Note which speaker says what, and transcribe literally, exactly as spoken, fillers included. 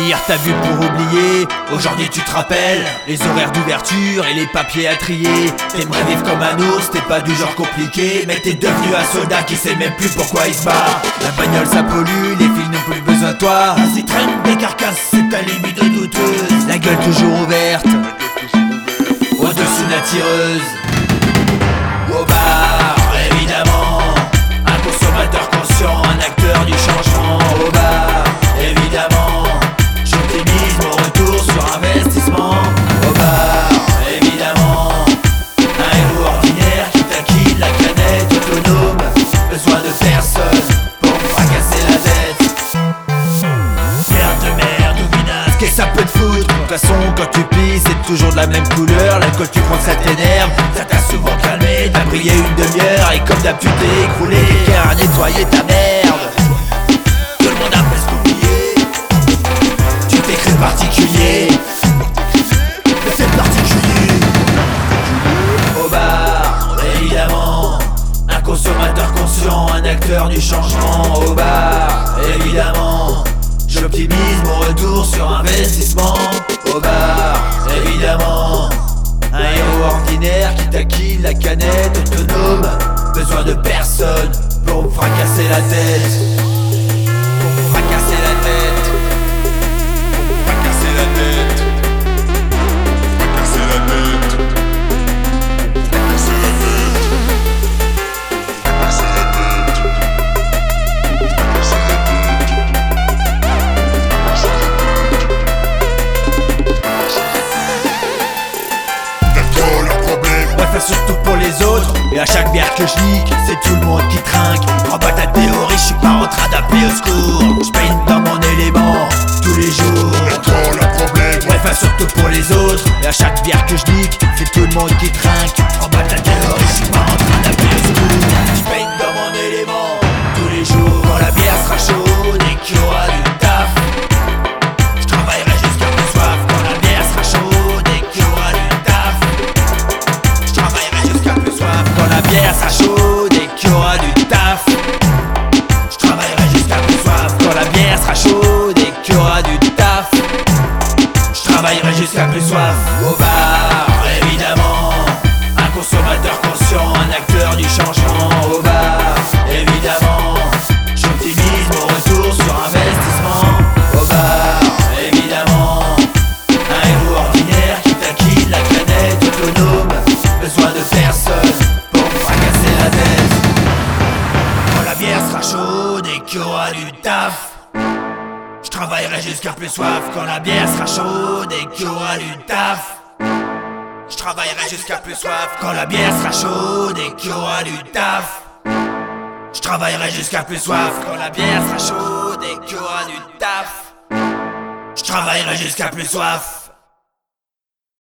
Speaker 1: finir ta vue pour oublier. Aujourd'hui tu te rappelles les horaires d'ouverture et les papiers à trier. T'aimerais vivre comme un ours, t'es pas du genre compliqué, mais t'es devenu un soldat qui sait même plus pourquoi il se bat. La bagnole ça pollue, les filles n'ont plus besoin de toi. Vas-y traîne des carcasses, c'est ta libido douteuse. La gueule toujours ouverte, au-dessus de la tireuse. Au bar, évidemment, un consommateur conscient, un acteur du changement. Au bar, évidemment, j'optimise mon retour sur investissement. Au bar, évidemment, un héros ordinaire qui taquine la canette autonome. Besoin de personne pour me fracasser la tête. Merde de merde ou vinasse, qu'est-ce que ça peut te foutre? De toute façon quand tu pisses c'est toujours de la même couleur. L'alcool tu prends que ça t'énerve, ça t'a souvent calmé. T'as brillé une demi-heure et comme d'hab tu t'es écroulé. Car à nettoyer ta merde, tout le monde a presque oublié. Tu t'es créé particulier, mais c'est particulier. Au bar, évidemment, un consommateur conscient, un acteur du changement. Au bar, évidemment, j'optimise mon retour sur investissement. Au bar, évidemment, un héros ordinaire qui taquine la canette autonome. Besoin de personne pour me fracasser la tête. Pour me fracasser la tête. Pour me fracasser la tête. Fracasser la tête. Fracasser la tête. Fracasser la tête. Fracasser la tête. Ouais, fais surtout pour les autres. Et à chaque bière que je nique, c'est tout le monde qui trinque. Prends pas ta théorie, je suis pas en train d'appeler au secours. Je peine dans mon élément tous les jours. Le problème. Ouais, fais surtout pour les autres. Et à chaque bière que je nique, c'est tout le monde qui trinque. Prends pas ta théorie, je suis pas en train d'appeler au secours. Je peine dans mon élément tous les jours. Quand la bière sera chaude et qu'il y aura du taf, je travaillerai jusqu'à plus soif. Quand la bière sera chaude et qu'il y aura du taf, je travaillerai jusqu'à plus soif. Quand la bière sera chaude et qu'il y aura du taf, je travaillerai jusqu'à plus soif. Quand la bière sera chaude et qu'il y aura du taf, je travaillerai jusqu'à plus soif. Au bar, évidemment, un consommateur conscient, un acteur du changement. Au bar, évidemment, j'optimise mon retour sur investissement. Au bar, évidemment, un héros ordinaire qui taquine la canette autonome. Besoin de personne pour me fracasser la tête. Quand la bière sera chaude et qu'il y aura du taf, je travaillerai jusqu'à plus soif. Quand la bière sera chaude et qu'il y aura du taf, je travaillerai jusqu'à plus soif. Quand la bière sera chaude et qu'il y aura du taf, je travaillerai jusqu'à plus soif. Quand la bière sera chaude et qu'il y aura du taf, je travaillerai jusqu'à plus soif.